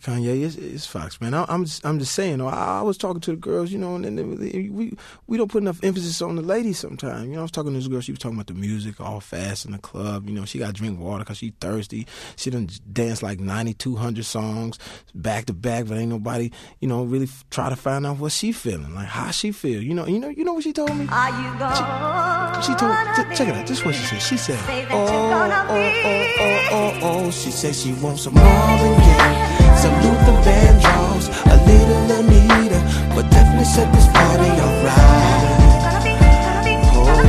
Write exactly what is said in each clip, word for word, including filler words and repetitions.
Kanye, it's, it's Fox, man. I, I'm just, I'm just saying. I, I was talking to the girls, you know, and, and they, we we don't put enough emphasis on the ladies sometimes. You know, I was talking to this girl. She was talking about the music, all fast in the club. You know, she got to drink water because she thirsty. She done danced like ninety-two hundred songs back to back, but ain't nobody, you know, really f- try to find out what she feeling, like how she feel. You know, you know, you know what she told me? Are you gonna She, she told. T- check it out. This is what she said. She said, "Oh, oh, oh, oh, oh, oh." She said she wants some Marvin Gaye. Some Luther Vandross, a little Anita, but definitely set this party alright. Oh,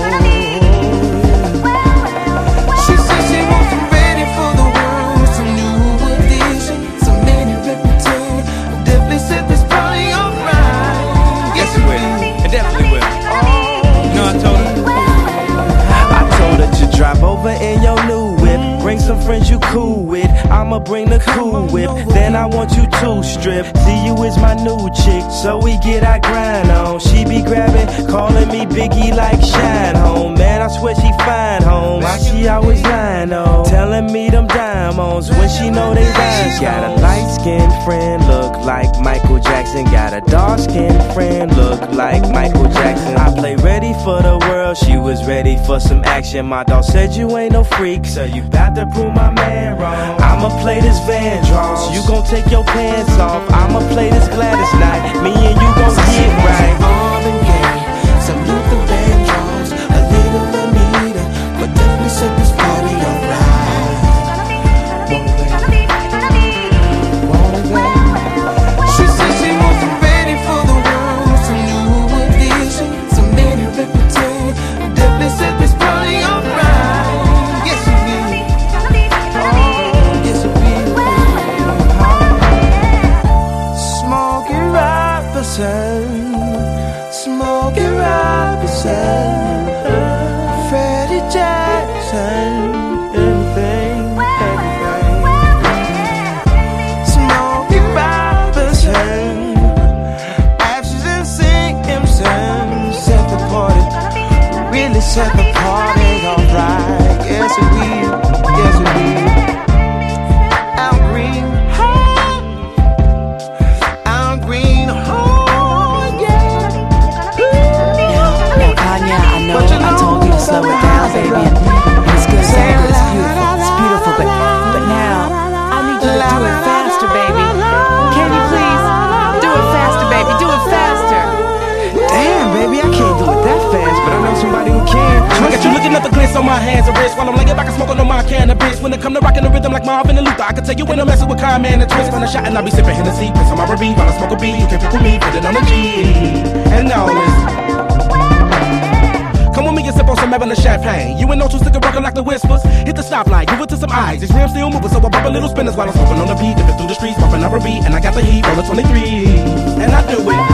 she said she wants some ready for the world, some new edition, some many repertoire. Definitely set this party alright. Yes, it will. It definitely will. Oh, you know, I told her. I told her to drive over in your new whip. Bring some friends you cool with. I'ma bring the cool whip. Then I want you to strip. See you is my new chick, so we get our grind on. She be grabbing, calling me Biggie like Shine Home. Man, I swear she fine home. Why she always lying on? Telling me them diamonds when she know they rhyme. She got a light-skinned friend, look like Michael Jackson. Got a dark-skinned friend, look like Michael Jackson. I play ready for the world, she was ready for some action. My dog said you ain't no freak, so you bout to prove my man wrong. I'ma play this Vandross, you gon' take your pants off. I'ma play this Gladys Knight, me and you gon' get right. Marvin Gaye, some Luther Vandross, a little Anita, but definitely set this party alright. She said she wants some ready for the world, some new edition, some many repertoire. Definitely set this party alright. Yes, it will. Oh, yes, it will. Smokey Robinson, Smokey Robinson, Freddie Jackson, everything, everything. Smokey Robinson, Ashes and Simpson, set the party, really set the party alright. Yes, it will, yes, it will. Al Green, Al Green, oh yeah. Now, Kanye, I know I told you to slow it down, baby. And it's good, so good, it's beautiful, it's beautiful. But, but now, I need you to do it faster, baby. Can you please do it faster, baby? Do it faster. Damn, baby, I can't do it that fast, but I know somebody who can. I got you looking at the glitz on my hands and wrists while I'm laying back and smoking on my cannabis. When it come to rocking the rhythm like Marvin and Luther, I can tell you when I'm messing with Kanye and the twist. When I shot and I be sipping Hennessy, piss on my R B while I smoke a B. You can pick with me, put it on the G. And now listen. Come with me and sip on some Evelyn champagne. You and no two stick rockin' like the whispers. Hit the stoplight, give it to some eyes. These rims still moving, so I pop a little spinners while I'm smoking on the beat. Dipping through the streets, popping up a beat, and I got the heat, roll twenty-three, and I do it.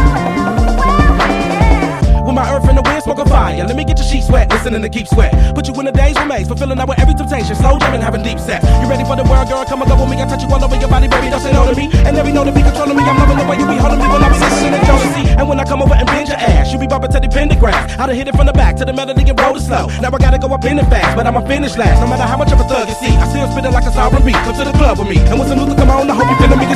With my earth in the wind, smoking fire. Let me get your sheets wet, listening to Keep Sweat. Put you in the days remains, fulfilling out with every temptation. Slow jamming, having deep sex. You ready for the world, girl? Come and go with me. I touch you all over your body, baby. Don't say no to me. And every know to be controlling me. I'm loving the way you be holding me when I be listening to Jodeci. And when I come over and bend your ass, you be bumping to the pentagram. I done hit it from the back to the melody and roll it slow. Now I gotta go up in it fast, but I'ma finish last. No matter how much of a thug you see, I still spit it like a sovereign beat. Come to the club with me, and when some Luther come on, I hope you feeling me.